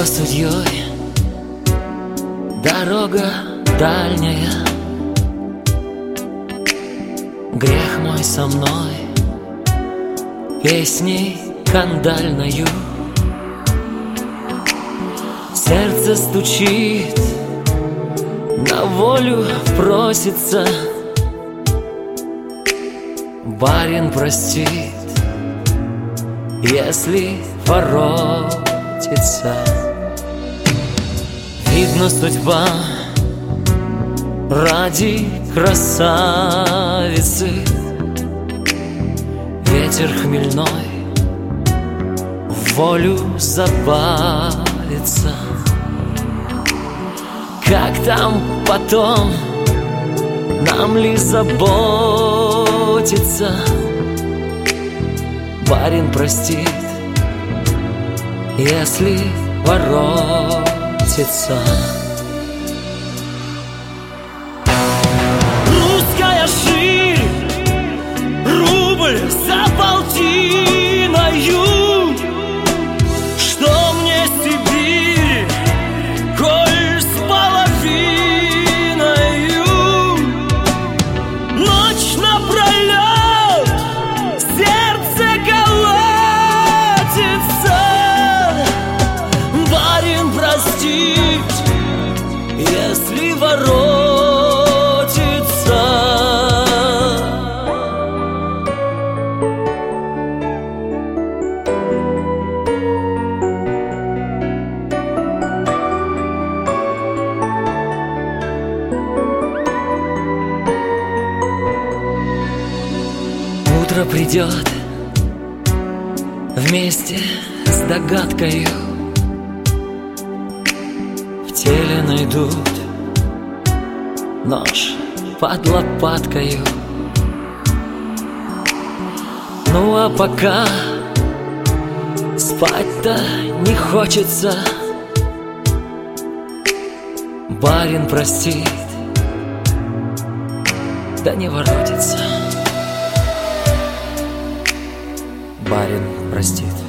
судьей дорога дальняя. Грех мой со мной песней кандальною. Сердце стучит, на волю просится. Барин простит, если воротится. Видно, судьба ради красавицы. Ветер хмельной в волю забавится. Как там потом, нам ли заботиться? Барин простит, если воротится. Русская ширь, рубль за полтиною. Что мне Сибирь, коль с половиною? Ночь напролет сердце колотится. Барин простит, если воротится. Утро придет вместе с догадкою. В теле найдут нож под лопаткою. Ну а пока спать-то не хочется. Барин простит, да не воротится. Барин простит.